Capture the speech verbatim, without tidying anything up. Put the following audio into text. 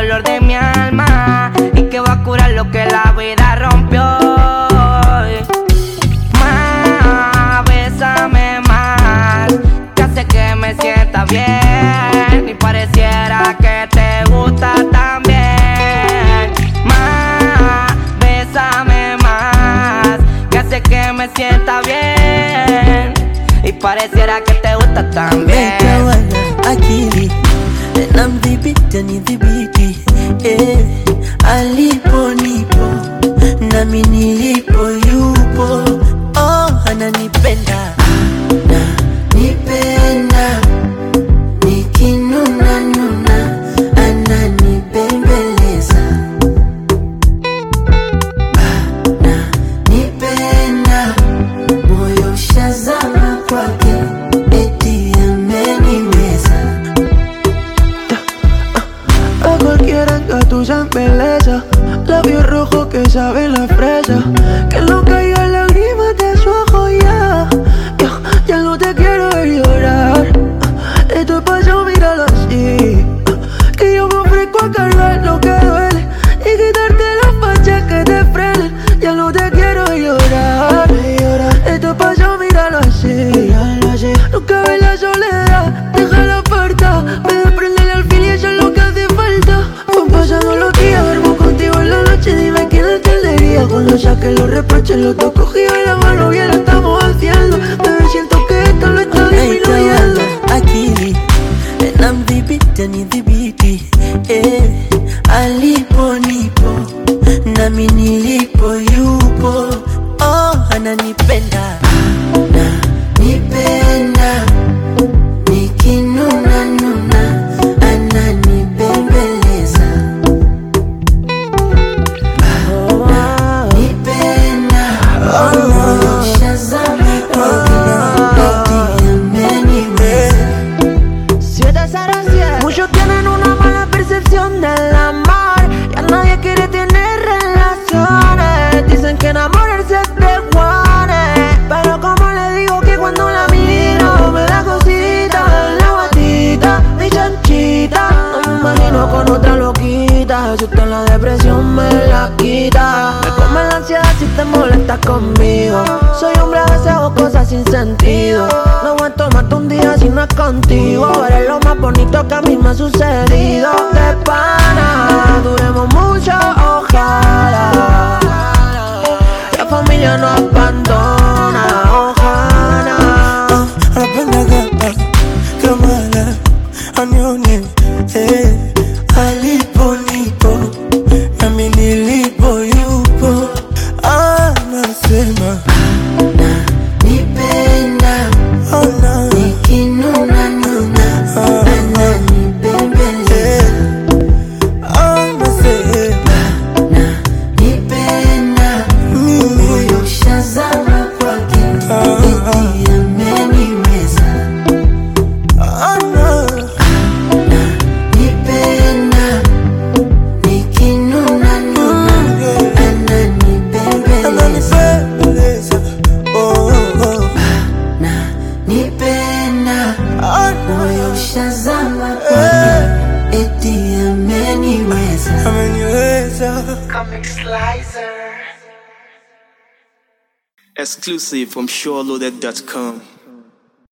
dolor de mi alma y que va a curar lo que la vida rompió. Más, bésame más, que hace que me sienta bien y pareciera que te gusta también. Más, bésame más, que hace que me sienta bien y pareciera que te gusta también. Akili namdhibiti nidhibiti, eh, alipo nipo nami nilipo yupo, oh ananipenda ananipenda, nikinuna nuna ananibembeleza, ananipenda moyo shazama kwake eti amenimeza. A cualquiera engatusa en belleza, labios rojos que saben la fresa, que no caigan lágrimas de su ojo ya, ya, ya no te quiero ver llorar. Esto es paso, míralo así, que yo me ofrezco a cargar lo que duele y quitarte las fachas que te frenen. Ya no te quiero llorar, esto es paso, míralo así, no cabe la soledad, deja la puerta, me desprende el alfil y eso es lo que hace falta. Van pasando los días, duermo contigo en la noche, dime quién entendería cuando saque los reproches, los dos cogidos en la mano, bien lo estamos haciendo. Bebé, siento que esto lo está disminuyendo. Akili namdhibiti nidhibiti, eh, alipo nipo nami nilipo yupo, oh ananipenda ananipenda, nikinuna nuna ananibembeleza, ananipenda moyo shazama kwake eti amenimeza. Muchos tienen una mala percepción del amor, ya nadie quiere tener relaciones. Dicen que enamorarse es de Juanes, pero como le digo que cuando la miro me da cosita en la guatita, mi chanchita. No me imagino con otra loquita, si usted la depresión me la quita. Me come la ansiedad si te molestas conmigo, soy hombre a veces hago cosas sin sentido. No aguanto más de un día si no es contigo, eres lo más bonito que a mí me ha sucedido. De pana, duremos mucho, ojalá la familia no abandona, ojalá. Anapenda kamala anione, eh, alipo nipo nami nilipo yupo, anasema ananipenda, nikinuna nuna ananibembeleza, anasema ananipenda moyo shazama kwake eti amenimeza, ananipenda nikinuna nuna ananibembeleza, oh, oh. Ananipenda moyo shazama kwake eti amenimeza. Comic Slicer. Exclusive from SureLoaded dot com.